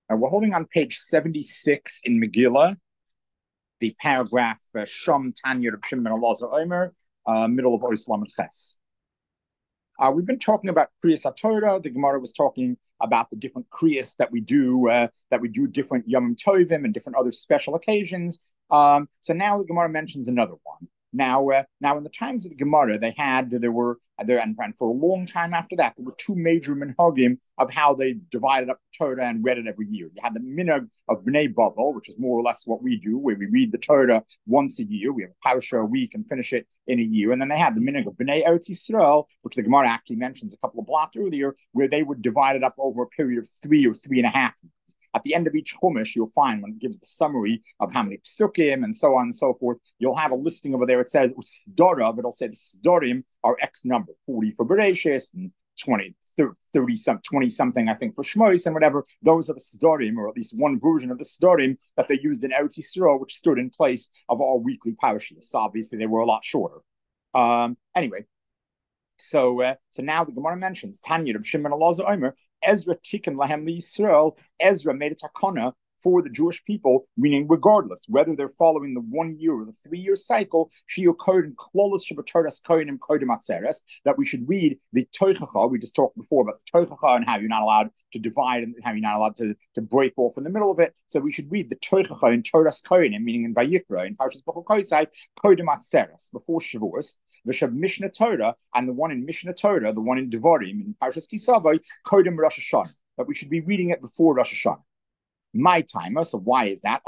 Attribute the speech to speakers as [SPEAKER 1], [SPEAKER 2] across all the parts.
[SPEAKER 1] We're holding on page 76 in Megillah, the paragraph Shom Tanya Reb Shimon ben Elazar Omer, middle of Ois Lamed Ches. We've been talking about Kriyas HaTorah. The Gemara was talking about the different Kriyas that we do different Yom Tovim and different other special occasions. So now the Gemara mentions another one. Now in the times of the Gemara, and for a long time after that, there were two major minhagim of how they divided up the Torah and read it every year. You had the minhag of Bnei Bavel, which is more or less what we do, where we read the Torah once a year. We have a parasha a week and finish it in a year. And then they had the minhag of Bnei Eretz Yisrael, which the Gemara actually mentions a couple of blocks earlier, where they would divide it up over a period of 3 or 3.5 years. At the end of each chumash, you'll find when it gives the summary of how many psukim and so on and so forth, you'll have a listing over there. It says Sdora, but it'll say the Sdorim are X number, 40 for Bereshis and 20 something, I think, for Shmois and whatever. Those are the Sdorim, or at least one version of the Sdorim that they used in Eretz Yisrael, which stood in place of our weekly parashas. So obviously, they were a lot shorter. Anyway, so now the Gemara mentions Tanya of Shimon Elazar Omer. Ezra tikkun lahem liyisrael. Ezra made a takana for the Jewish people, meaning regardless whether they're following the 1 year or the 3 year cycle, shiur koden klolos shabatoras kohenim kodem atzeres, that we should read the toichacha. We just talked before about the toichacha and how you're not allowed to divide and how you're not allowed to break off in the middle of it. So we should read the toichacha in Toras kohenim, meaning in Vayikra, in Parshas Bechukosai, kodem atzeres, before Shavuos. V'shav Mishnah Torah, and the one in Mishnah Torah, the one in Devarim, in Parshas Kisavai, Kodem Rosh Hashanah, that we should be reading it before Rosh Hashanah. My timer, so why is that?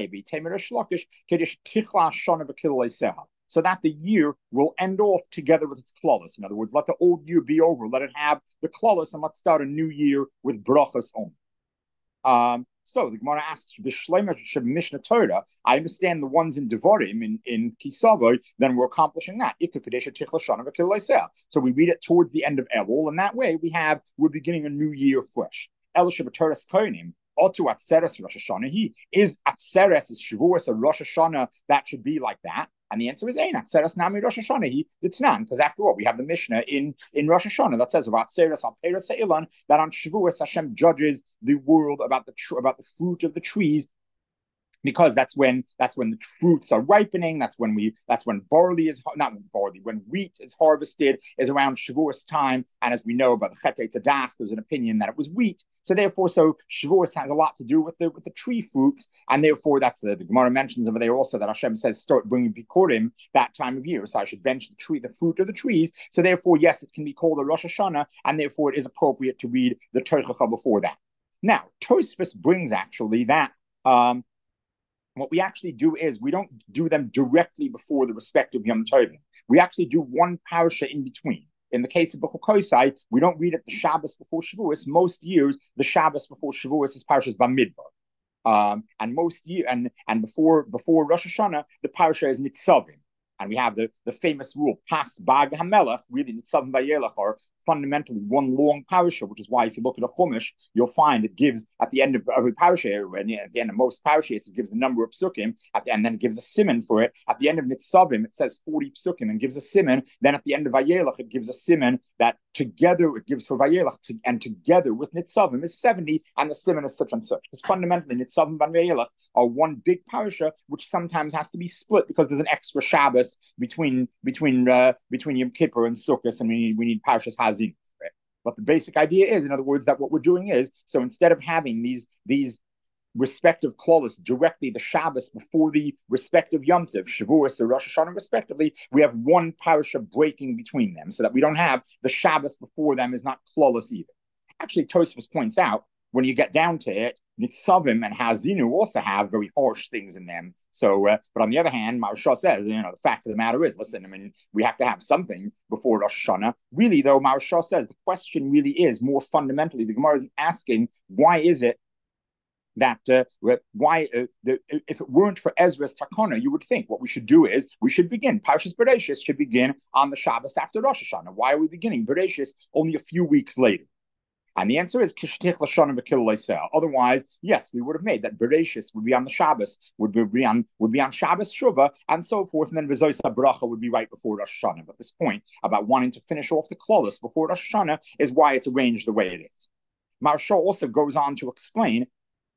[SPEAKER 1] So that the year will end off together with its klolos. In other words, let the old year be over, let it have the klolos, and let's start a new year with brachas on. So the Gemara asks, the Shleima Mishnah Torah, I understand the ones in Devarim, in Kisavoy, then we're accomplishing that. So we read it towards the end of Elul, and that way we're beginning a new year fresh. El Shabatoras Kohanim, Otu Atzeres Rosh Hashanah. He is Atzeres, is Shavuos, a Rosh Hashanah that should be like that. And the answer is Ein Atzeres Nami Rosh Hashanah. He Ditnan, because after all, we have the Mishnah in Rosh Hashanah that says about Atzeres Al Peres Ha'ilan, that on Shavuos Hashem judges the world about the fruit of the trees, because that's when the fruits are ripening. That's when barley is not barley. When wheat is harvested is around Shavuos time. And as we know about the Chet Eitzadas, there's an opinion that it was wheat. So Shavuos has a lot to do with the tree fruits, and therefore that's the Gemara mentions over there also that Hashem says start bringing bikurim that time of year. So I should bench the fruit of the trees. So therefore, yes, it can be called a Rosh Hashanah, and therefore it is appropriate to read the Tochacha before that. Now, Tosfos brings actually that. What we actually do is we don't do them directly before the respective Yom Tovim. We actually do one parasha in between. In the case of Bechukosai, we don't read it the Shabbos before Shavuos. Most years, the Shabbos before Shavuos is Parashas Bamidbar. And most year and before Rosh Hashanah, the parasha is Nitzavim. And we have the famous rule, Pas Bag HaMelech, really Nitzavim Vayelech, are fundamentally one long parasha, which is why if you look at a chumash, you'll find it gives at the end of every parasha, and at the end of most parashas, it gives the number of psukim, and then it gives a siman for it. At the end of Nitzavim, it says 40 psukim and gives a siman. Then at the end of Vayelach, it gives a siman that together it gives for Vayelach, and together with Nitzavim is 70, and the siman is such and such. Because fundamentally, Nitzavim and Vayelach are one big parasha, which sometimes has to be split because there's an extra Shabbos between Yom Kippur and Sukkot, and we need parashas Haz. Right? But the basic idea is, in other words, that what we're doing is, so instead of having these respective klolos directly the Shabbos before the respective Yom Tov, Shavuos or Rosh Hashanah respectively, we have one parasha breaking between them, so that we don't have the Shabbos before them is not klolos either. Actually, Tosfos points out, when you get down to it, Nitzavim and Hazinu also have very harsh things in them. So, but on the other hand, Maharsha says, the fact of the matter is, listen, I mean, we have to have something before Rosh Hashanah. Really, though, Maharsha says the question really is more fundamentally, the Gemara is asking, why is it that if it weren't for Ezra's Takana, you would think what we should do is we should begin. Parshas Bereshis should begin on the Shabbos after Rosh Hashanah. Why are we beginning Bereshis only a few weeks later? And the answer is Kishtich Lashon V'Kil Leisel. Otherwise, yes, we would have made that Bereshis would be on the Shabbos, would be on Shabbos Shuvah, and so forth, and then Rezois Bracha would be right before Rosh Hashanah. But this point about wanting to finish off the klolos before Rosh Hashanah is why it's arranged the way it is. Maharsha also goes on to explain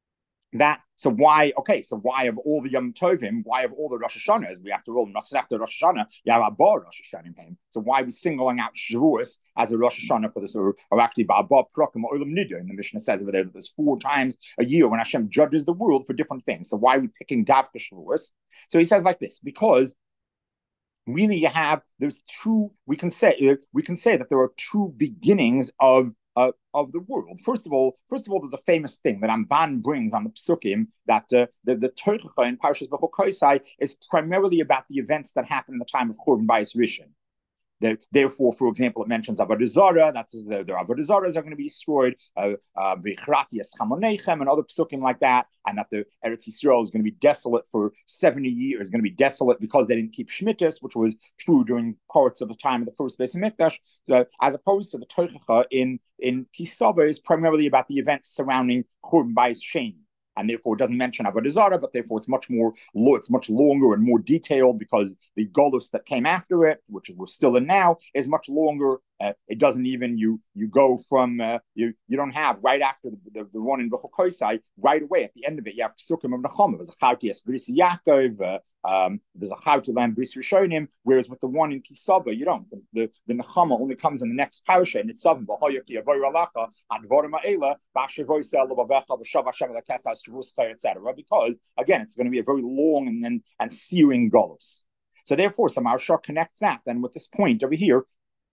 [SPEAKER 1] So why of all the Yom Tovim, why of all the Rosh Hashanahs, we have to roll not after Rosh Hashanah, you have Abba Rosh Hashanah. So why are we singling out Shavuos as a Rosh Hashanah for this, or actually Abba Prokim or Olam Nidya? And the Mishnah says over there that there's 4 times a year when Hashem judges the world for different things. So why are we picking Davka Shavuos? So he says like this, because really there's two, we can say that there are 2 beginnings of the world. First of all, there's a famous thing that Ramban brings on the Psukim that the Tochacha in Parshas Bechokosai is primarily about the events that happened in the time of Churban Bayis Rishon. Therefore, for example, it mentions Avodah Zarah. That's the Avodah Zarahs are going to be destroyed. V'ichrati Eschamonechem and other psukim like that, and that the Eretz Yisrael is going to be desolate for 70 years. Going to be desolate because they didn't keep Shemitahs, which was true during parts of the time of the first Beis Hamikdash. So, as opposed to the Tochacha in Kisava is primarily about the events surrounding Churban Bayis Sheni. And therefore it doesn't mention Avodah Zarah, but therefore it's much longer and more detailed because the Golus that came after it, which we're still in now, is much longer. It doesn't even you go from you don't have right after the one in Bechokosai right away at the end of it you have Psukim of Nechama. There's a Chartias Bris Yaakov. There's a Charti Lam Bris Rishonim. Whereas with the one in Kisaba you don't. The Nechama only comes in the next parasha and it's Savim B'Hoyaki Avoy Ralacha Advorim Ha'ela B'Ashevoy Sel L'Bavecha B'Shav Hashem L'Kechas Jerusalem etc. Because again it's going to be a very long and searing Golus. So therefore, some Maharsha connects that then with this point over here.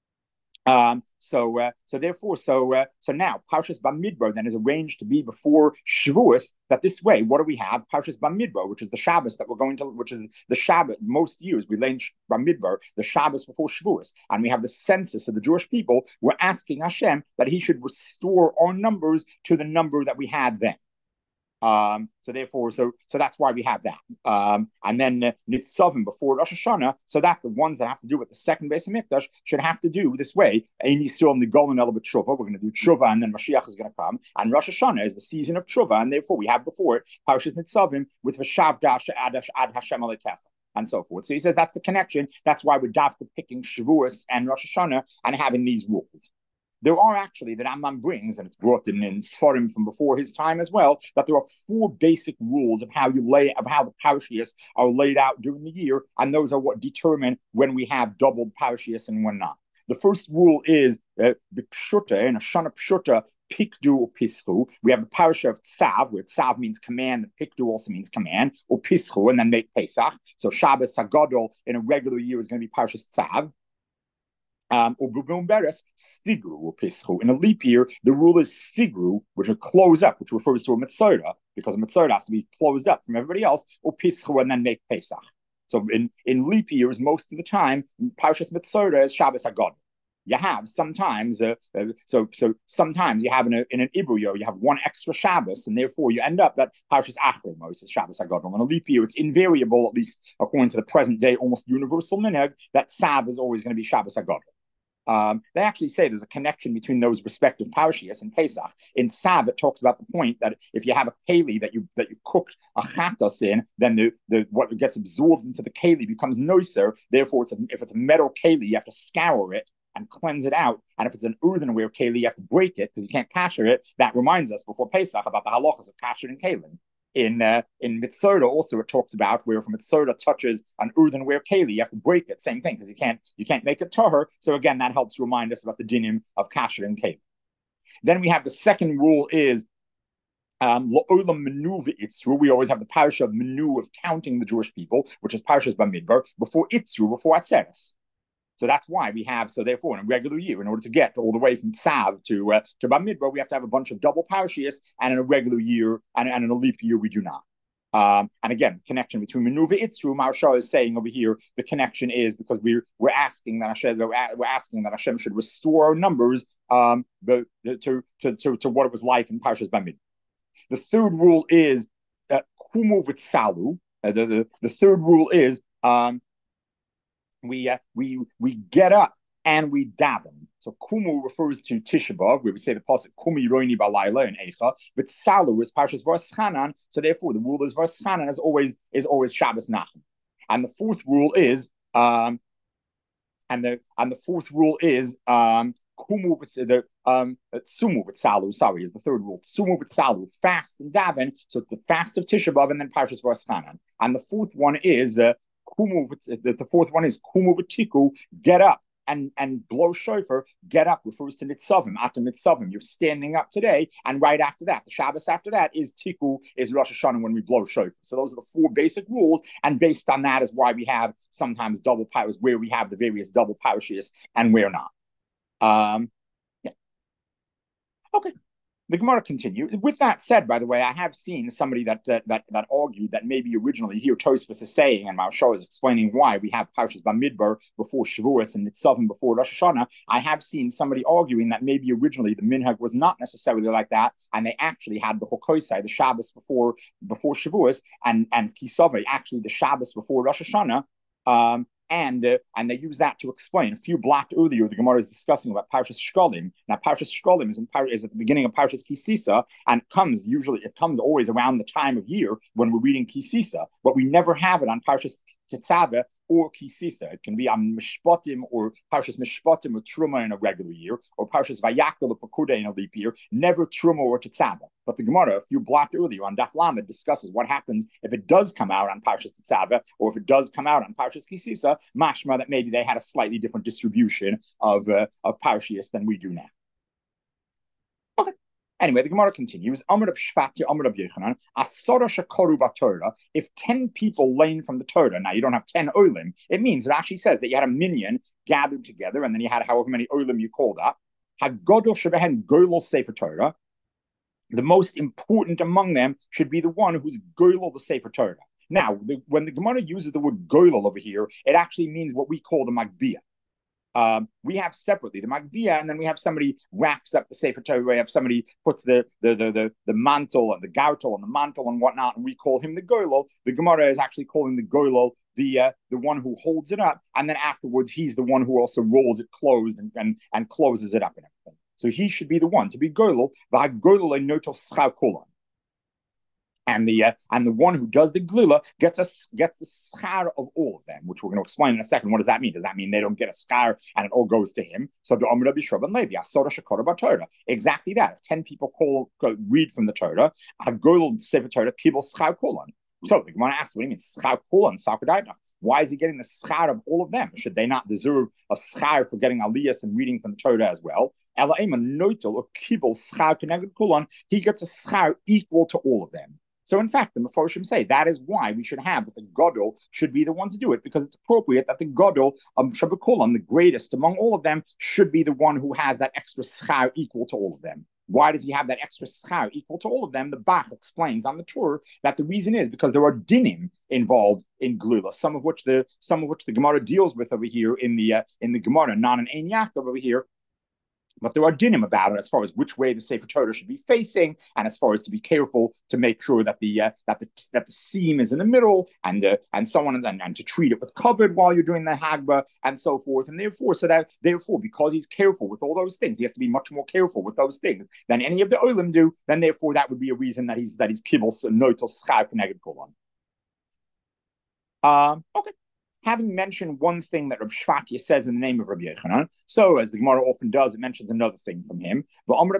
[SPEAKER 1] So now Parshas Bamidbar then is arranged to be before Shavuos. That this way, what do we have? Parshas Bamidbar, which is the Shabbos that we're going to, which is the Shabbat. Most years we learn Bamidbar, the Shabbos before Shavuos, and we have the census of the Jewish people. We're asking Hashem that He should restore our numbers to the number that we had then. So that's why we have that. And then Nitzavim before Rosh Hashanah, so that the ones that have to do with the second Beis Hamikdash should have to do this way. Ein Yisrael Nigolan Ela B'Tshuva. We're going to do Tshuva, and then Mashiach is going to come. And Rosh Hashanah is the season of Tshuva, and therefore we have before it Parshas Nitzavim with V'Shav Dash Ad Hashem Alekecha, and so forth. So he says that's the connection. That's why we're dafka picking Shavuos and Rosh Hashanah and having these rules. There are actually, that Rambam brings, and it's brought in Sfarim from before his time as well, that there are 4 basic rules of how the parashiyos are laid out during the year, and those are what determine when we have doubled parashiyos and when not. The first rule is the pshuta, in a shana pshuta, pikdu or pischu. We have the parasha of tzav, where tzav means command, and pikdu also means command, or pischu, and then make Pesach. So Shabbos Hagadol in a regular year is going to be parashas tzav. Stigru or Pischu. In a leap year, the rule is Stigru, which will close up, which refers to a Mitzvah, because a Mitzvah has to be closed up from everybody else, or Pischu, and then make Pesach. So in leap years, most of the time, Parshas Mitzvah is Shabbos Hagadol. You have sometimes, sometimes you have in an Ibru year, you have one extra Shabbos, and therefore you end up that Parshas Achremos is Shabbos Hagadol. In a leap year, it's invariable, at least according to the present day, almost universal minhag, that Sav is always going to be Shabbos Hagadol. They actually say there's a connection between those respective parashiyos and Pesach. In Tzav, it talks about the point that if you have a keli that you cooked a chatas in, then what gets absorbed into the keli becomes noiser. Therefore, if it's a metal keli, you have to scour it and cleanse it out. And if it's an earthenware keli, you have to break it because you can't kasher it. That reminds us before Pesach about the halachas of kasher and kelim. In Mitzvah also it talks about where if a Mitzvah touches an earthenware keli, you have to break it. Same thing, because you can't make it tahor. So again, that helps remind us about the dinim of kasher and keli. Then we have the second rule is La'olam menu v'itzru. We always have the parasha of menu of counting the Jewish people, which is parashas Bamidbar, before itzru, before atzeres. So that's why we have, so therefore, in a regular year, in order to get all the way from Tzav to Bamidbar, we have to have a bunch of double parashiyos, and in a regular year, and in a leap year, we do not. And again, connection between Menuva Itzru, Maharsha is saying over here, the connection is because we're asking that Hashem should restore our numbers to what it was like in Parshas Bamidbar. The third rule is Kumu Vitsalu. The third rule is we get up and we daven. So kumu refers to Tisha B'Av, where we say the pasuk Kumi Roini Balayla in Eicha, but Salu is Parshas V'Aschanan. So therefore, the rule is V'Aschanan is always Shabbos Nachum. And the fourth rule is Kumu the Sumu Vitsalu, sorry, is the third rule. Sumu Vitsalu, fast and daven. So it's the fast of Tisha B'Av and then Parshas V'Aschanan. And the fourth one is Kumu. The fourth one is Kumu V'Tiku, get up and blow shofar. Get up refers to Nitzavim. After Nitzavim, you're standing up today, and right after that, the Shabbos after that is Tiku, is Rosh Hashanah when we blow shofar. So those are the four basic rules, and based on that is why we have sometimes double powers, where we have the various double parashas and where not. Yeah. Okay. The Gemara continued. With that said, by the way, I have seen somebody that argued that maybe originally here Tosfos is saying, and Maharsha is explaining why we have Parshas Bamidbar before Shavuos and Nitzavim before Rosh Hashanah. I have seen somebody arguing that maybe originally the minhag was not necessarily like that, and they actually had the Chokosai, the Shabbos before Shavuos, and Kisavai, actually the Shabbos before Rosh Hashanah. And they use that to explain. A few blocked earlier, the Gemara is discussing about Parshas Shkolim. Now, Parshas Shkolim is at the beginning of Parshas Kisisa, and it comes always around the time of year when we're reading Kisisa, but we never have it on Parshas Tetzaveh or Kisisa. It can be on Mishpatim or Parshas Mishpatim or Truma in a regular year, or Parshas Vayakel or Pekuda in a leap year, never Truma or Tetzaveh. But the Gemara, a few blocked earlier on Daf Lamed, discusses what happens if it does come out on Parshas Tetzaveh, or if it does come out on Parshas Kisisa, mashma that maybe they had a slightly different distribution of Parshias than we do now. Okay. Anyway, the Gemara continues. If 10 people lane from the Torah, now you don't have 10 olim, it means it actually says that you had a minyan gathered together, and then you had however many olim you called up. Sefer Torah. The most important among them should be the one who's goylol the Sefer Torah. Now, when the Gemara uses the word goylol over here, it actually means what we call the Magbiyah. We have separately the Magbiyah, and then we have somebody wraps up the Sefer Torah. We have somebody puts the mantle and the gartel and the mantle and whatnot, and we call him the goylol. The Gemara is actually calling the goylol the one who holds it up, and then afterwards he's the one who also rolls it closed and closes it up and everything. So he should be the one to be goylol. And the one who does the glila gets the schar of all of them, which we're going to explain in a second. What does that mean? Does that mean they don't get a schar and it all goes to him? So the Amr Rabbi Shraban Levi, Asora Shakora Torah. Exactly that. If 10 people read from the Torah, Hagolul Sefer Torah Kibul Schar Kolan. So the Gemara asks, what do you mean Schar Kolan Sakadaita? Why is he getting the schar of all of them? Should they not deserve a schar for getting aliyas and reading from the Torah as well? He gets a schar equal to all of them. So in fact, the Meforshim say that is why we should have that the Gadol should be the one to do it, because it's appropriate that the Gadol, Shabbakolam, the greatest among all of them, should be the one who has that extra schar equal to all of them. Why does he have that extra schar equal to all of them? The Bach explains on the Torah that the reason is because there are dinim involved in glila, some of which the Gemara deals with over here in the Gemara, not an Ein Yaakov over here. But there are dinim about it as far as which way the Sefer Torah should be facing, and as far as to be careful to make sure that the seam is in the middle, and so on, and to treat it with kavod while you're doing the Hagba and so forth. And therefore, because he's careful with all those things, he has to be much more careful with those things than any of the olim do. Then therefore, that would be a reason that he's kibbles notel schar connected kolon. Okay. Having mentioned one thing that Reb Shvatia says in the name of Rabbi Yochanan, so as the Gemara often does, it mentions another thing from him. How do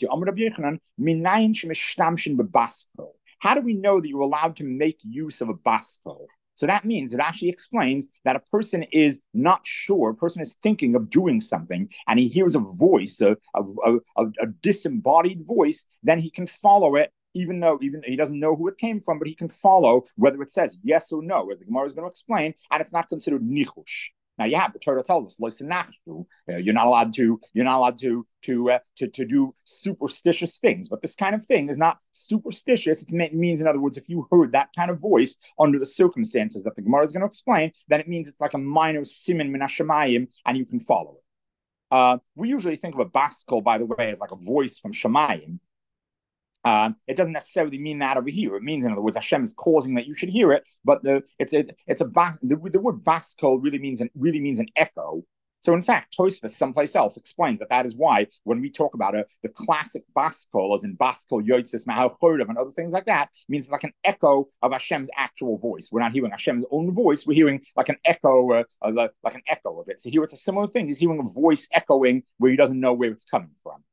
[SPEAKER 1] we know that you're allowed to make use of a baskol? So that means it actually explains that a person is not sure, a person is thinking of doing something, and he hears a voice, a disembodied voice, then he can follow it. Even he doesn't know who it came from, but he can follow whether it says yes or no, as the Gemara is going to explain, and it's not considered nichush. Now you have the Torah tells us you're not allowed to do superstitious things, but this kind of thing is not superstitious. It means, in other words, if you heard that kind of voice under the circumstances that the Gemara is going to explain, then it means it's like a minor siman min hashamayim, and you can follow it. We usually think of a baskol, by the way, as like a voice from Shamayim. It doesn't necessarily mean that over here. It means, in other words, Hashem is causing that you should hear it. But the word baskol really means an echo. So in fact, Tosfos someplace else explains that is why when we talk about the classic Baskol, as in Baskol, Yotzis, Mahal Chorav, and other things like that, means like an echo of Hashem's actual voice. We're not hearing Hashem's own voice. We're hearing like an echo, like an echo of it. So here it's a similar thing. He's hearing a voice echoing where he doesn't know where it's coming from.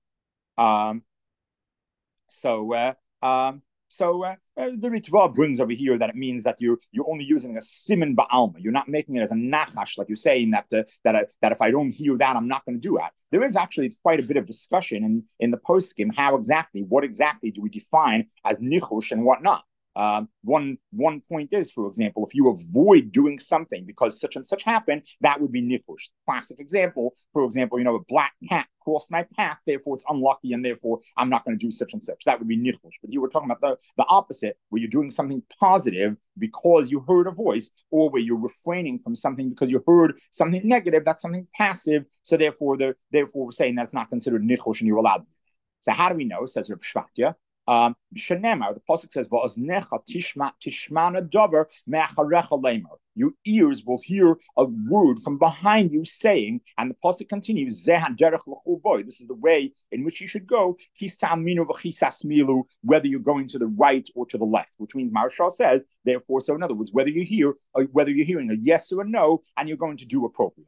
[SPEAKER 1] The Ritva brings over here that it means that you're only using a siman ba'alma. You're not making it as a nachash, like you're saying that if I don't hear that, I'm not going to do that. There is actually quite a bit of discussion in the poskim what exactly do we define as nichush and what not. One point is, for example, if you avoid doing something because such and such happened, that would be nichush. Classic example, for example, a black cat crossed my path, therefore it's unlucky, and therefore I'm not going to do such and such. That would be nichush. But you were talking about the opposite, where you're doing something positive because you heard a voice, or where you're refraining from something because you heard something negative. That's something passive. So therefore we're saying that it's not considered nichush, and you're allowed to. So how do we know? Says Reb Shvatya. The pasuk says, your ears will hear a word from behind you saying, and the pasuk continues, this is the way in which you should go, whether you're going to the right or to the left, which means Maharshal says, therefore, so in other words, whether you're hearing a yes or a no, and you're going to do appropriately.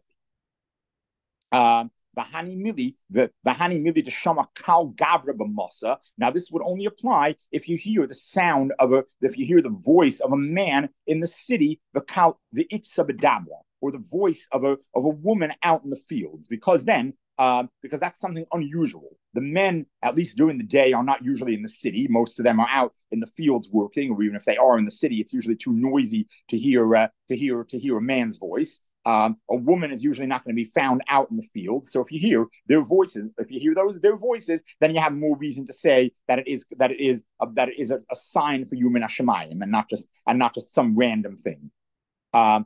[SPEAKER 1] Vahani mili de shama kal gavra b'masa. Now, this would only apply if you hear the voice of a man in the city, the itza b'dabra, or the voice of a woman out in the fields, because that's something unusual. The men, at least during the day, are not usually in the city. Most of them are out in the fields working, or even if they are in the city, it's usually too noisy to hear a man's voice. A woman is usually not going to be found out in the field. So if you hear their voices, their voices, then you have more reason to say that it is a sign for you min hashemayim, and not just some random thing. And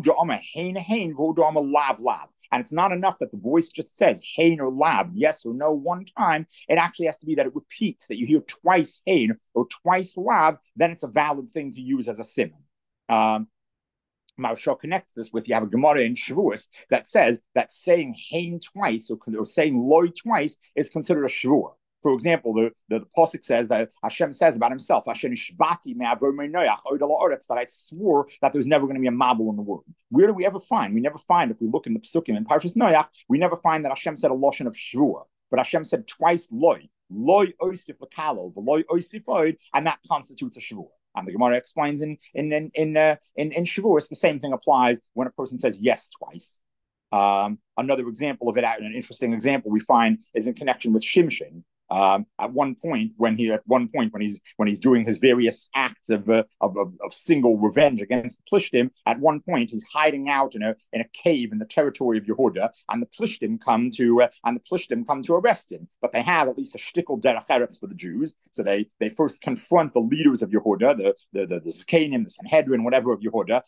[SPEAKER 1] it's not enough that the voice just says hein or lav, yes or no, one time. It actually has to be that it repeats, that you hear twice hein or twice lav, then it's a valid thing to use as a simon. Maharshal connects this with, you have a Gemara in Shavuos that says that saying hein twice or saying loy twice is considered a Shavuot. For example, the pasuk says that Hashem says about himself, Hashem shbati that I swore that there's never going to be a mabul in the world. Where do we ever find? We never find, if we look in the Psukim in Parshas Noach, we never find that Hashem said a lashon of Shavuot, but Hashem said twice loy oisif l'kalo, loy oisif oid, and that constitutes a Shavuot. And the Gemara explains in Shavuos, the same thing applies when a person says yes twice. Another example of it, an interesting example we find, is in connection with Shimshon. At one point when he's doing his various acts of single revenge against the Plishtim, at one point he's hiding out in a cave in the territory of Yehuda, and the Plishtim come to arrest him. But they have at least a shtickle derech eretz for the Jews, so they first confront the leaders of Yehuda, the Zkanim, the Sanhedrin, whatever of Yehuda.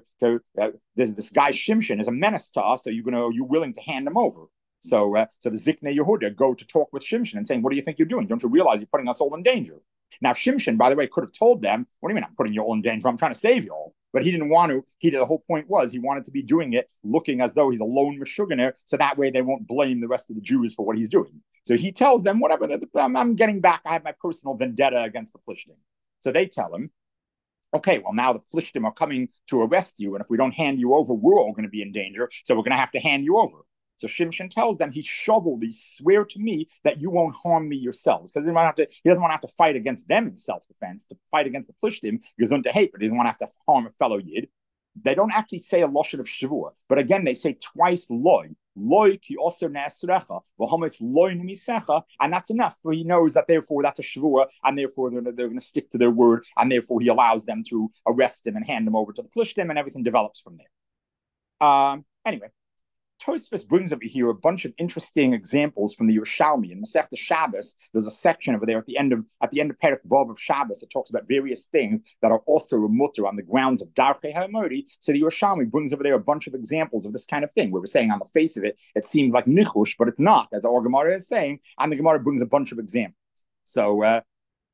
[SPEAKER 1] This guy Shimshon is a menace to us. So you're willing to hand him over? So the Ziknei Yehuda go to talk with Shimshon and saying, what do you think you're doing? Don't you realize you're putting us all in danger? Now, Shimshon, by the way, could have told them, what do you mean I'm putting you all in danger? I'm trying to save you all. But he didn't want to. The whole point was he wanted to be doing it looking as though he's a lone Meshuggah, so that way they won't blame the rest of the Jews for what he's doing. So he tells them, whatever, I'm getting back. I have my personal vendetta against the Plishtim. So they tell him, okay, well, now the Plishtim are coming to arrest you, and if we don't hand you over, we're all going to be in danger, so we're going to have to hand you over. So Shimshon tells them, he swear to me that you won't harm me yourselves, because he doesn't want to have to fight against them in self-defense, to fight against the Plishtim, because to hate, but he doesn't want to have to harm a fellow Yid. They don't actually say a lashon of Shavua, but again, they say twice loy ki oser ne'esrecha, v'homes loy nemisecha, and that's enough, for he knows that therefore that's a Shavua, and therefore they're going to stick to their word, and therefore he allows them to arrest him and hand him over to the Plishtim, and everything develops from there. Anyway, Tosfos brings over here a bunch of interesting examples from the Yerushalmi. In Masechta Shabbos, there's a section over there at the end of Perek Vav of Shabbos. It talks about various things that are also a mutter on the grounds of Darchei HaModi. So the Yerushalmi brings over there a bunch of examples of this kind of thing, where we're saying on the face of it, it seems like nichush, but it's not, as our Gemara is saying, and the Gemara brings a bunch of examples. So,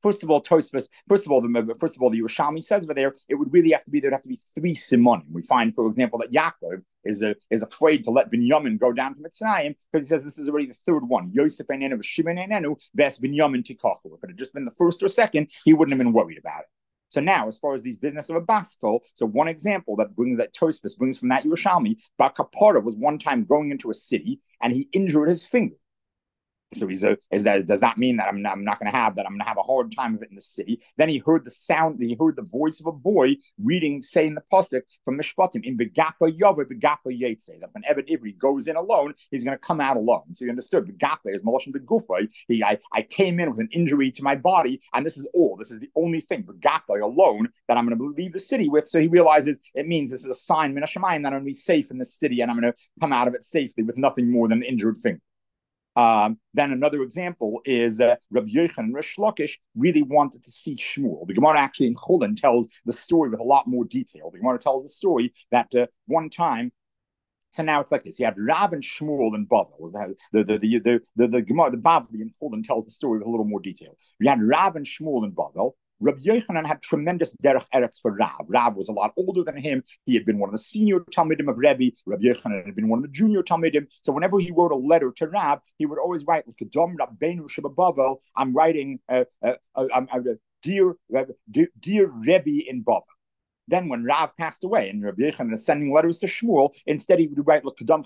[SPEAKER 1] First of all, Tosfos. First of all, the Yerushalmi says over there, it would really have to be there'd have to be three simonim. We find, for example, that Yaakov is afraid to let Binyamin go down to Mitzrayim because he says this is already the third one. Yosef einenu, Shimon einenu, ves Binyamin tikachu. If it had just been the first or second, he wouldn't have been worried about it. So now, as far as these business of a baskol, so one example that Tosfos brings from that Yerushalmi, Bar Kapara was one time going into a city and he injured his finger. So does that mean that I'm not going to have a hard time of it in the city? Then he heard the voice of a boy saying the pasuk from Mishpatim in Begapa Yava Begapa Yetze, that when Ebed Ivri goes in alone, he's going to come out alone. So you understood Begapa is Malashon Begufay. I came in with an injury to my body, and this is the only thing Begapa alone that I'm going to leave the city with. So he realizes it means this is a sign Min HaShamayim that I'm going to be safe in the city, and I'm going to come out of it safely with nothing more than an injured finger. Then another example is Rabbi Yochanan and Rish Lakish really wanted to see Shmuel. The Gemara actually in Chulin tells the story with a lot more detail. The Gemara tells the story that one time. So now it's like this: you have Rav and Shmuel and Bavel. The Gemara, the Bavli in Chulin tells the story with a little more detail. You had Rav and Shmuel and Bavel. Rabbi Yochanan had tremendous derech eretz for Rav. Rav was a lot older than him. He had been one of the senior Talmidim of Rebbe. Rabbi Yochanan had been one of the junior Talmidim. So whenever he wrote a letter to Rav, he would always write, I'm writing, dear Rebbe in Bavel. Then when Rav passed away and Rabbi Yochanan was sending letters to Shmuel, instead he would write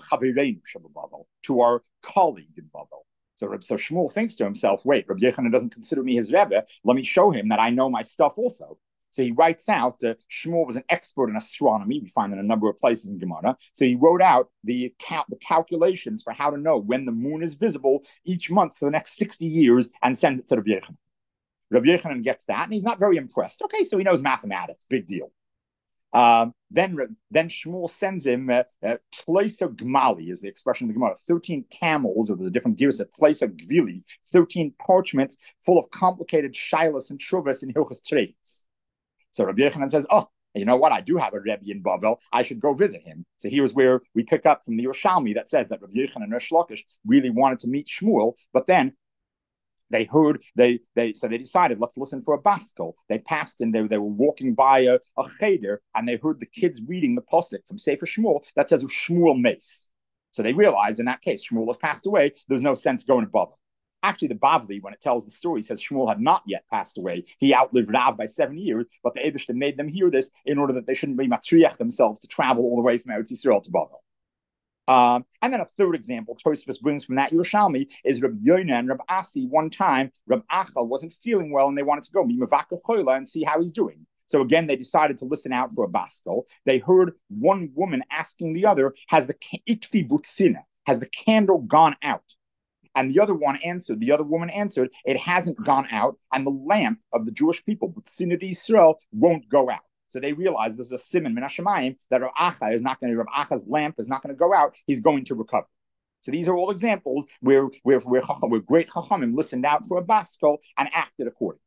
[SPEAKER 1] to our colleague in Bavel. So Shmuel thinks to himself, wait, Rabbi Yochanan doesn't consider me his Rebbe. Let me show him that I know my stuff also. So he writes out, Shmuel was an expert in astronomy. We find in a number of places in Gemara. So he wrote out the calculations for how to know when the moon is visible each month for the next 60 years and sends it to Rabbi Yochanan. Rabbi Yochanan gets that, and he's not very impressed. Okay, so he knows mathematics. Big deal. Then Shmuel sends him Tleisa Gmali is the expression of the Gemara. 13 camels, or the different gears at Tleisa Gvili, 13 parchments full of complicated shilas and shuvas and hilchas treifas. So Rabbi Yochanan says, "Oh, you know what? I do have a Rebbe in Bavel. I should go visit him." So here's where we pick up from the Yerushalmi that says that Rabbi Yochanan and Rish Lakish really wanted to meet Shmuel, but then they decided, let's listen for a baskol. They passed and they were walking by a cheder, and they heard the kids reading the pasuk from Sefer Shmuel that says Shmuel Mace. So they realized in that case Shmuel has passed away. There's no sense going to Bavel. Actually, the Bavli, when it tells the story, says Shmuel had not yet passed away. He outlived Rav by 7 years, but the Eibishter made them hear this in order that they shouldn't be matriach themselves to travel all the way from Eretz Yisrael to Bavel. And then a third example Tosfos brings from that Yerushalmi is Rabbi Yonah and Rabbi Asi. One time, Rabbi Acha wasn't feeling well, and they wanted to go and see how he's doing. So again, they decided to listen out for a baskol. They heard one woman asking the other, has the candle gone out? And the other woman answered, it hasn't gone out, and the lamp of the Jewish people, Butzina Yisrael, won't go out. So they realize this is a siman min hashamayim that Rav Acha's lamp is not going to go out. He's going to recover. So these are all examples where great chachamim listened out for a baskol and acted accordingly.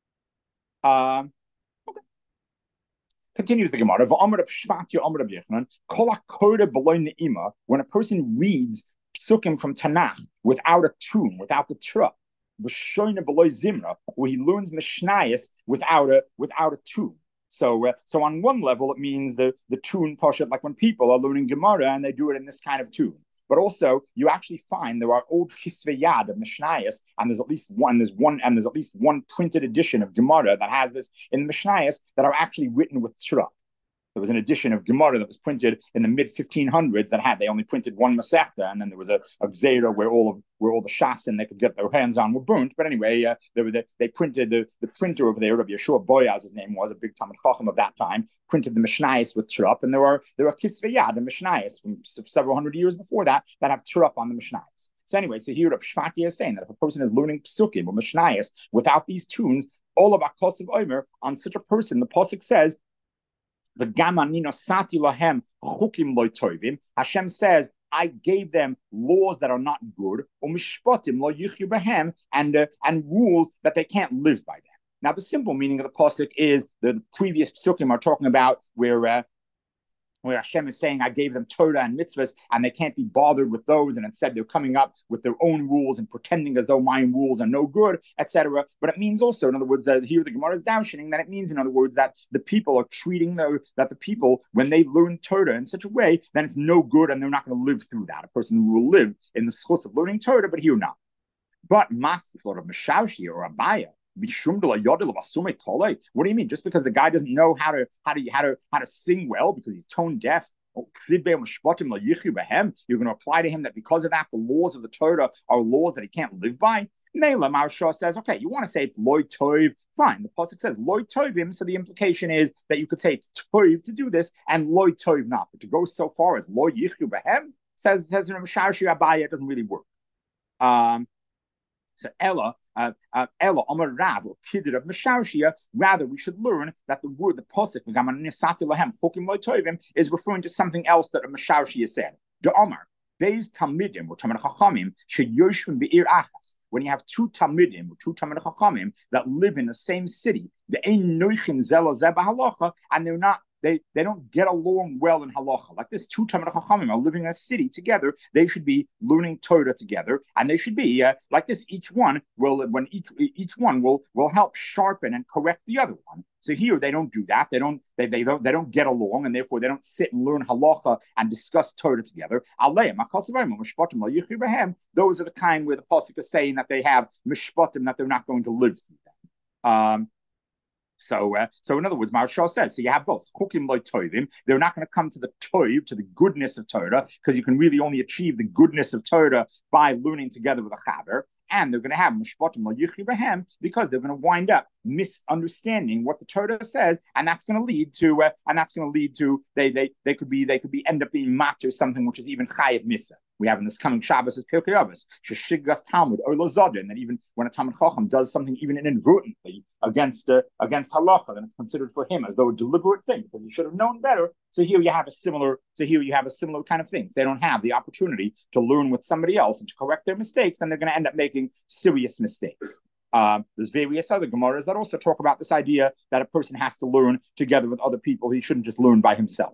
[SPEAKER 1] Okay. Continues the Gemara. When a person reads psukim from Tanakh without a tune, without the truck, where he learns mishnayos without a tune. So on one level, it means the tune pashat, like when people are learning Gemara and they do it in this kind of tune. But also, you actually find there are old kisvei yad of Mishnayos, and there's at least one printed edition of Gemara that has this in Mishnayos that are actually written with tzra. There was an edition of Gemara that was printed in the mid 1500s they only printed one Masechta, and then there was a Gzeira where all the Shasin they could get their hands on were burnt. But anyway, they printed the printer over there, Rabbi Yeshua Boyaz, his name was, a big Talmid Chacham of that time, printed the Mishnayos with Trup, and there are Kisvei Yad and Mishnayos from several hundred years before that have Trup on the Mishnayos. So anyway, so here Rabbi Shvakia is saying that if a person is learning Psukim or Mishnayos without these tunes, all of Akos of Omer, on such a person, the pasuk says, Hashem says, I gave them laws that are not good, and rules that they can't live by them. Now, the simple meaning of the pasuk is the previous psukim are talking about where where Hashem is saying, I gave them Torah and mitzvahs, and they can't be bothered with those, and instead they're coming up with their own rules and pretending as though my rules are no good, etc. But it means also, in other words, that here the Gemara is dowshining, that it means, in other words, that the people are treating that the people, when they learn Torah in such a way, then it's no good, and they're not going to live through that. A person who will live in the schus of learning Torah, but here not. But Masiflor of Meshaushi or Abaya, what do you mean? Just because the guy doesn't know how to sing well because he's tone deaf, you're going to apply to him that because of that the laws of the Torah are laws that he can't live by? Nela Marsha says, okay, you want to say it's loy tov, fine. The pasuk says loy tovim, so the implication is that you could say it's tov to do this and loy tov not. But to go so far as loy yichu behem says Meshaushi Abaya, it doesn't really work. So Ella Amar Rav or Kidder of Meshaushia, rather we should learn that the word, the posik is referring to something else that a Meshaushia said. The Amar, Beis Talmidim or Talmid Chachamim should yoshvim be'ir achas. When you have two Talmidim or two Talmid Chachamim that live in the same city, the ein noichin zela zeh b'halacha, and they're not. They don't get along well in halacha. Like this, two Talmid Chachamim are living in a city together. They should be learning Torah together, and they should be like this. Each one will help sharpen and correct the other one. So here they don't do that. They don't get along, and therefore they don't sit and learn halacha and discuss Torah together. Those are the kind where the pasuk is saying that they have mishpatim, that they're not going to live through them. So in other words, Maharshal says, so you have both. Chukim loy tovim, they're not going to come to the tov, to the goodness of Torah, because you can really only achieve the goodness of Torah by learning together with a chaver. And they're going to have mishpatim lo yichri behem, because they're going to wind up misunderstanding what the Torah says, and that's going to lead to they could end up being matter something which is even chayiv misa. We have in this coming Shabbos is Pirkei Avos, Sheshiggas Talmud or Lozadin, that even when a Talmid Chacham does something even inadvertently against halacha, then it's considered for him as though a deliberate thing because he should have known better. So here you have a similar kind of thing. If they don't have the opportunity to learn with somebody else and to correct their mistakes, then they're going to end up making serious mistakes. There's various other Gemaras that also talk about this idea that a person has to learn together with other people. He shouldn't just learn by himself.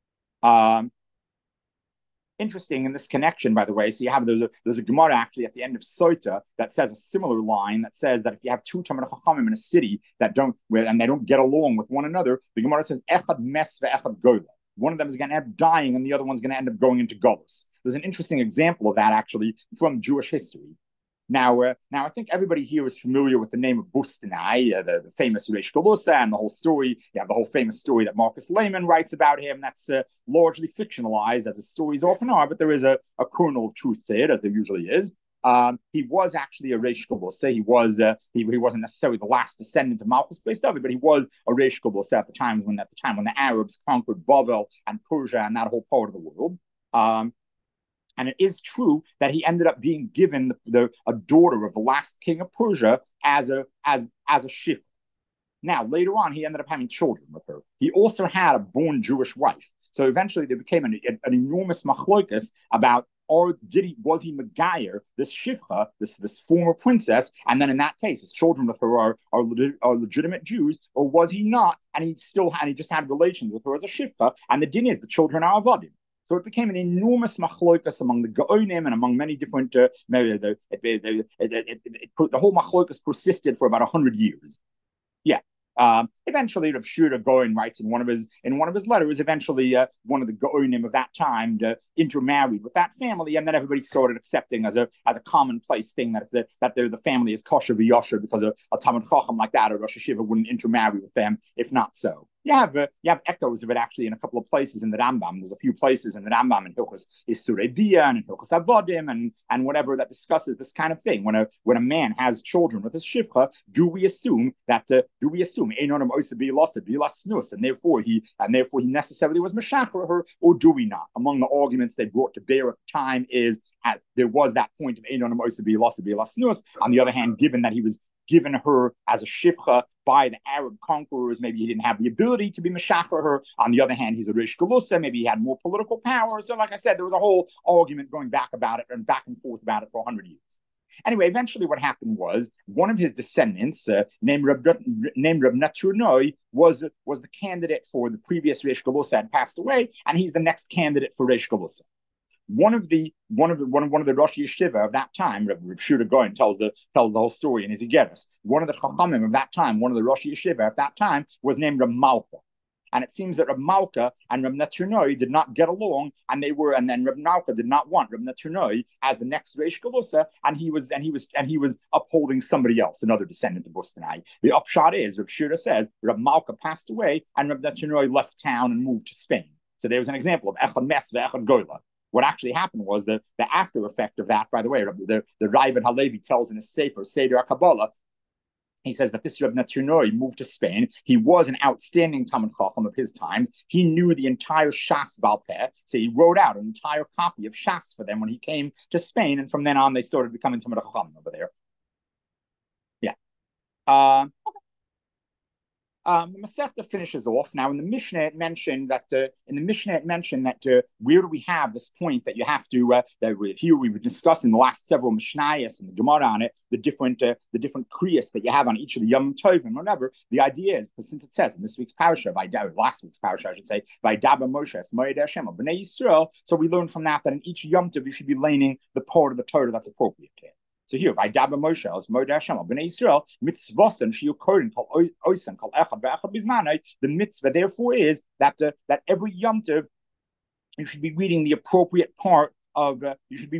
[SPEAKER 1] Interesting in this connection, by the way. So you have there's a Gemara actually at the end of Sota that says a similar line that says that if you have two Talmid Chachamim in a city that don't get along with one another, the Gemara says Echad mes ve'echad gola. One of them is going to end up dying, and the other one's going to end up going into Golus. There's an interesting example of that actually from Jewish history. Now, I think everybody here is familiar with the name of Bustanai, the famous Reish Galusa, and the whole story. You have the whole famous story that Marcus Lehman writes about him. That's largely fictionalized, as the stories often are, but there is a kernel of truth to it, as there usually is. He was actually a Reish Galusa. He wasn't necessarily the last descendant of Malchus Beis David, but he was a Reish Galusa at the time when the Arabs conquered Bavel and Persia and that whole part of the world. And it is true that he ended up being given a daughter of the last king of Persia as a shifra. Now, later on, he ended up having children with her. He also had a born Jewish wife. So eventually there became an enormous machlokas about was he Megayer, this shifra, this former princess, and then in that case, his children with her are legitimate Jews, or was he not? And he just had relations with her as a shifra, and the din is the children are avadim. So it became an enormous machlokas among the Gaonim and among many different. The whole machlokas persisted for about 100 years. Yeah. Eventually, Rav Shura Gaon writes in one of his letters. Eventually, one of the Gaonim of that time intermarried with that family, and then everybody started accepting as a commonplace thing that the family is kosher v'yosher because a Talmid Chacham like that or Rosh Hashiva wouldn't intermarry with them if not so. You have echoes of it actually in a couple of places in the Rambam. There's a few places in the Rambam in Hilchos Isurei Bia and in Hilchos Avodim and whatever that discusses this kind of thing. When a man has children with his shivcha, do we assume Einonim Osa Bilas Snus, and therefore he necessarily was Meshach for her, or do we not? Among the arguments they brought to bear at the time is there was that point of Einonim Osa Bilas Snus. On the other hand, given that he was given her as a shivcha by the Arab conquerors, maybe he didn't have the ability to be mashach for her. On the other hand, he's a Reish Galusa, maybe he had more political power. So like I said, there was a whole argument going back about it and back and forth about it for 100 years. Anyway, eventually what happened was one of his descendants, named Reb Natronoi, was the candidate for the previous Reish Galusa, had passed away, and he's the next candidate for Reish Galusa. One of the Rosh Yeshiva of that time, Reb Shura Goyen tells the whole story in his Igeres. One of the Chachamim of that time, one of the Rosh Yeshiva at that time, was named Reb Malka. And it seems that Reb Malka and Reb Natronoi did not get along, and then Reb Malka did not want Reb Natronoi as the next Reish Galusa, and he was upholding somebody else, another descendant of Bustanai. The upshot is, Reb Shura says, Reb Malka passed away, and Reb Natronoi left town and moved to Spain. So there was an example of Echad Mesve, Echad Goyla. What actually happened was the after effect of that, by the way, the Raavad Halevi tells in his Sefer, Seder HaKabbalah, he says that this Reb Natronoi moved to Spain. He was an outstanding Talmid Chacham of his times. He knew the entire Shas Baal Peh, so he wrote out an entire copy of Shas for them when he came to Spain, and from then on they started becoming Talmid Chacham over there. Yeah. The Masechta finishes off. Now, in the Mishnah, it mentioned that where do we have this point that you have to here we were discussing the last several Mishnayos and the Gemara on it, the different kriyas that you have on each of the Yom Tovim, whatever. The idea is, since it says in this week's parasha, last week's parasha, I should say, Vaydaba Moshe es Moed Hashem Bnei Yisrael. So we learn from that in each Yom Tov you should be laning the part of the Torah that's appropriate to it. So here, Vaydaba Moshe es Moed Hashem Bnei Yisrael mitzvasen shiyu korin kol oisen kol echad ve'echad bizmanai. The mitzvah therefore is that every Yom Tov you should be reading the appropriate part of the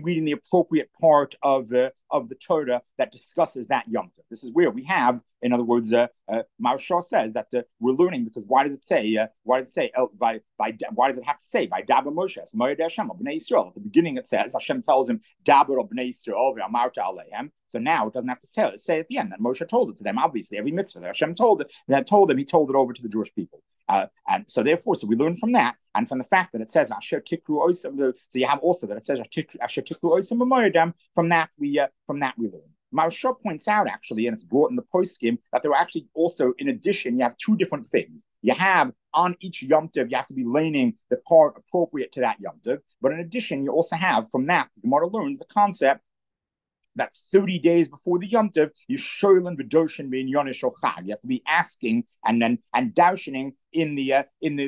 [SPEAKER 1] Torah that discusses that Yom Tov. This is where we have, in other words, Maharsha says that we're learning, because why does it say why does it have to say by Daba Moshe Moed Hashem Bnei Yisrael? At the beginning it says Hashem tells him Daber Bnei Yisrael ve'amarta aleihem. So now it doesn't have to say at the end that Moshe told it to them. Obviously, every mitzvah that Hashem told him, he told it over to the Jewish people. And so therefore, we learn from that, and from the fact that it says Asher Tikru Oisam. So you have also that it says Asher Tikru Oisam B'Moedem. From that we learn. Maharsha points out, actually, and it's brought in the poskim, that there are actually also, in addition, you have two different things. You have on each Yom Tov, you have to be laning the part appropriate to that Yom Tov. But in addition, you also have, from that, the Gemara learns the concept that 30 days before the Yom Tov, you shoylen v'doshin bein yonish or chag. You have to be asking and darshaning in the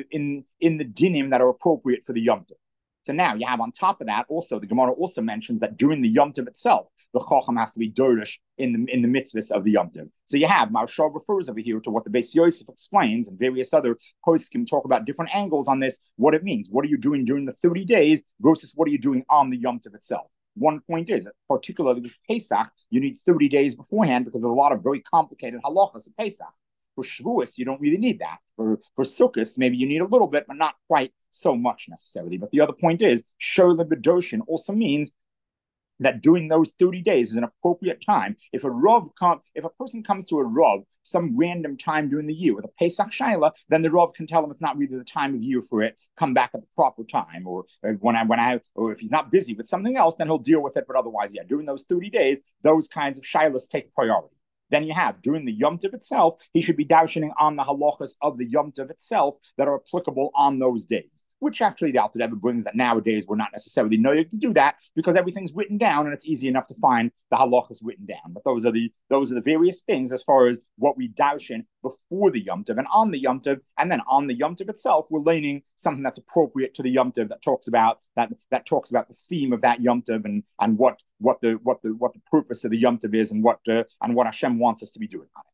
[SPEAKER 1] dinim that are appropriate for the Yom Tov. So now you have on top of that also, the Gemara also mentions that during the Yom Tov itself, the Chacham has to be dorish in the mitzvahs of the Yom Tov. So you have, Maharsha refers over here to what the Beis Yosef explains, and various other posts can talk about different angles on this, what it means. What are you doing during the 30 days versus what are you doing on the Yom Tov itself? One point is, particularly with Pesach, you need 30 days beforehand because there's a lot of very complicated halachas of Pesach. For Shavuos, you don't really need that. For Sukkot, maybe you need a little bit, but not quite so much necessarily. But the other point is, Shola B'doshin also means that during those 30 days is an appropriate time. If a person comes to a Rav some random time during the year with a Pesach Shaila, then the Rav can tell him it's not really the time of year for it. Come back at the proper time, or if he's not busy with something else, then he'll deal with it. But otherwise, during those 30 days, those kinds of Shailas take priority. Then you have, during the Yom Tov itself, he should be darshaning on the halachas of the Yom Tov itself that are applicable on those days, which actually the Alter Rebbe brings that nowadays we're not necessarily knowing to do that because everything's written down and it's easy enough to find the halachas written down. But those are the various things as far as what we darshan before the Yom Tov and on the Yom Tov, and then on the Yom Tov itself, we're learning something that's appropriate to the Yom Tov that talks about the theme of that Yom Tov and what the purpose of the Yom Tov is and what Hashem wants us to be doing on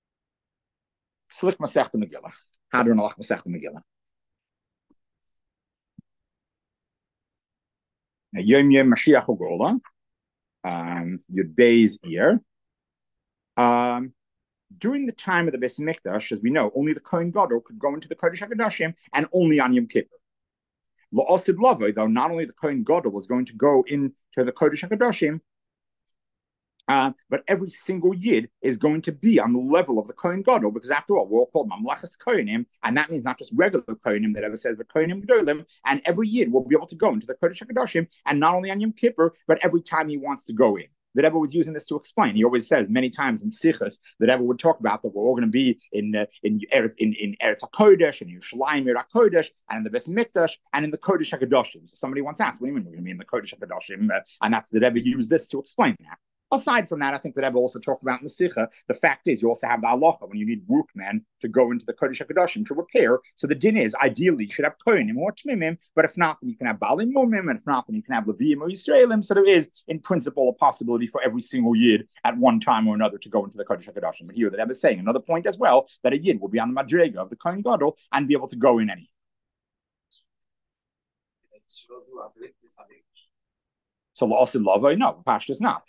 [SPEAKER 1] it. Slik Masechta Megillah. Hadron Alach Masechta Megillah. Yom Yom Mashiach Ugola, Yud Bey's ear. During the time of the Beis Mikdash, as we know, only the Kohen Gadol could go into the Kodesh HaKadoshim, and only on Yom Kippur. La'osid Lavoi, though, not only the Kohen Gadol was going to go into the Kodesh HaKadoshim, but every single Yid is going to be on the level of the Kohen Gadol, because after all, we're all called Mamlechas Kohenim, and that means not just regular Kohenim that ever says, but Kohenim Gedolim, and every Yid will be able to go into the Kodesh HaKadoshim, and not only on Yom Kippur, but every time he wants to go in. The Rebbe was using this to explain. He always says many times in Sichos, the Rebbe would talk about that we're all going to be in Eretz HaKodesh, and Yerushalayim HaKodesh, and in the Beis Mikdash, and in the Kodesh HaKadoshim. So somebody once asked, what do you mean we're going to be in the Kodesh HaKadoshim? And that's the Rebbe used this to explain that. Aside from that, I think that I've also talked about in the Sikha, the fact is you also have the halacha when you need workmen to go into the Kodesh HaKadoshim to repair. So the din is, ideally, you should have Kohanim or Tmimim, but if not, then you can have Balim Mumim, and if not, then you can have Leviim or Yisraelim. So there is, in principle, a possibility for every single Yid at one time or another to go into the Kodesh HaKadoshim. But here, the Rebbe is saying another point as well, that a Yid will be on the Madrega of the Kohen Gadol and be able to go in any. So also lava, no, Pashto is not.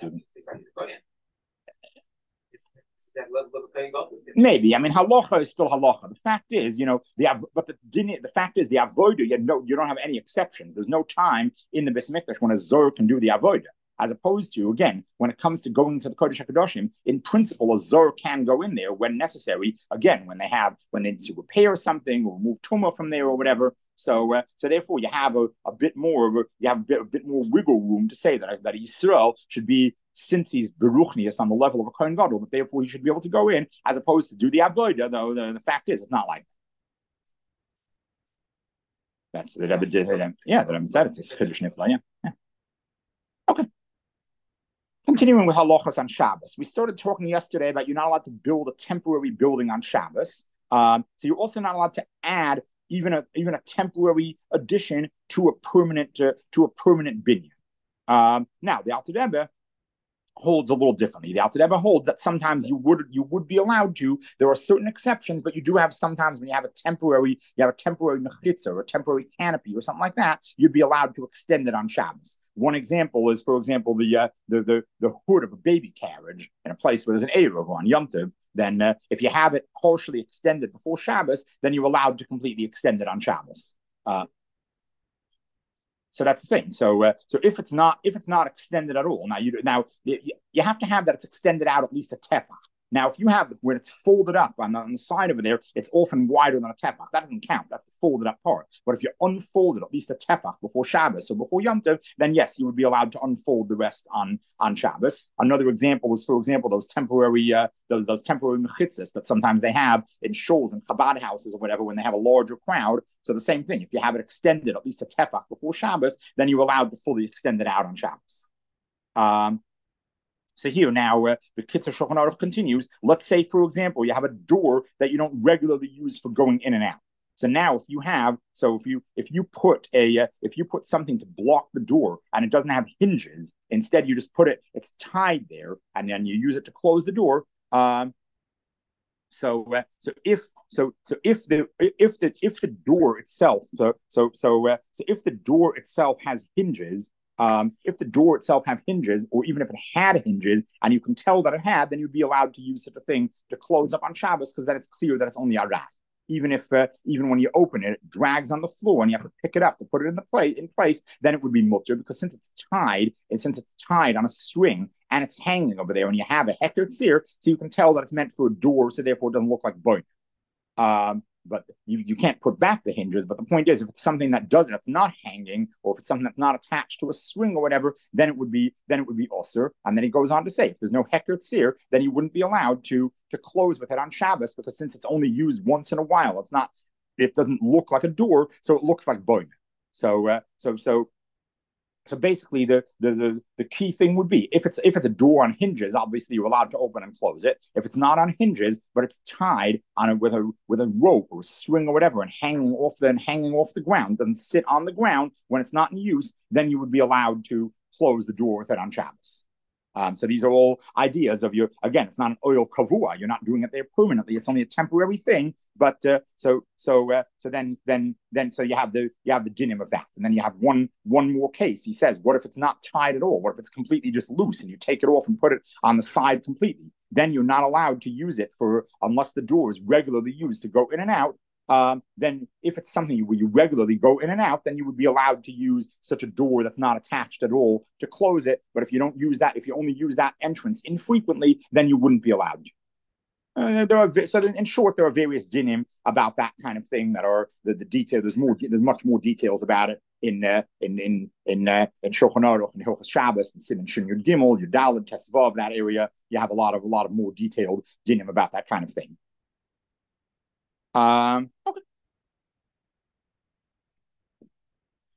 [SPEAKER 1] Maybe. I mean, halacha is still halacha. The fact is, the fact is the avodah. You don't have any exceptions. There's no time in the Beis Mikdash when a zor can do the avodah. As opposed to, again, when it comes to going to the Kodesh HaKadoshim, in principle, a zor can go in there when necessary. Again, when they need to repair something or remove tumah from there or whatever. So therefore, you have a bit more wiggle room to say that Yisrael should be, since he's beruchnius on the level of a Kohen Gadol, but therefore he should be able to go in as opposed to do the avodah. Though the fact is, it's not like that. That's the Rebbe did. Yeah, the Rebbe said it's chiddush nifla. Yeah. Okay. Continuing with halachas on Shabbos, we started talking yesterday about you're not allowed to build a temporary building on Shabbos. So you're also not allowed to add even a temporary addition to a permanent binyan. Now the Alter Rebbe holds a little differently. The Alter Rebbe holds that sometimes you would be allowed to. There are certain exceptions, but you do have sometimes when you have a temporary mechitza or a temporary canopy or something like that, you'd be allowed to extend it on Shabbos. One example is, for example, the hood of a baby carriage in a place where there's an Eruv on Yom Tov. Then if you have it partially extended before Shabbos, then you're allowed to completely extend it on Shabbos. So that's the thing. So if it's not extended at all, now you have to have that it's extended out at least a tefach. Now, if you have when it's folded up on the side over there, it's often wider than a tefach. That doesn't count. That's the folded up part. But if you unfold it at least a tefach before Shabbos or before Yom Tov, then yes, you would be allowed to unfold the rest on Shabbos. Another example is, for example, those temporary mechitzas that sometimes they have in shuls and Chabad houses or whatever when they have a larger crowd. So the same thing. If you have it extended at least a tefach before Shabbos, then you're allowed to fully extend it out on Shabbos. So here now, the Kitzur Shulchan Aruch continues. Let's say, for example, you have a door that you don't regularly use for going in and out. So now, if you put something to block the door and it doesn't have hinges, instead you just it's tied there, and then you use it to close the door. So if the door itself has hinges. If the door itself have hinges, or even if it had hinges, and you can tell that it had, then you'd be allowed to use such a thing to close up on Shabbos, because then it's clear that it's only arad. Even when you open it, it drags on the floor, and you have to pick it up to put it in place. Then it would be mutter, because since it's tied on a string and it's hanging over there, and you have a heker tzir, so you can tell that it's meant for a door, so therefore it doesn't look like boin. But you can't put back the hinges. But the point is, if it's something that's not hanging, or if it's something that's not attached to a string or whatever, then it would be osir. And then he goes on to say, if there's no heker tzir, then you wouldn't be allowed to close with it on Shabbos, because since it's only used once in a while, it doesn't look like a door, so it looks like boin. So basically, the key thing would be if it's a door on hinges, obviously you're allowed to open and close it. If it's not on hinges, but it's tied on it with a rope or a string or whatever, and hanging off the ground, doesn't sit on the ground when it's not in use, then you would be allowed to close the door with it on Shabbos. So these are all ideas of again, it's not an oil kavua. You're not doing it there permanently. It's only a temporary thing. But so then you have the dinim of that. And then you have one more case. He says, what if it's not tied at all? What if it's completely just loose and you take it off and put it on the side completely? Then you're not allowed to use it unless the door is regularly used to go in and out. Then if it's something where you regularly go in and out, then you would be allowed to use such a door that's not attached at all to close it. But if you don't use that, if you only use that entrance infrequently, then you wouldn't be allowed to. So in short, there are various dinim about that kind of thing that are the detail. There's much more details about it in Shulchan Aruch and Hilchos Shabbos and Siman Shin Yud Gimel, Yud Daled, Tesvav, that area. You have a lot of more detailed dinim about that kind of thing.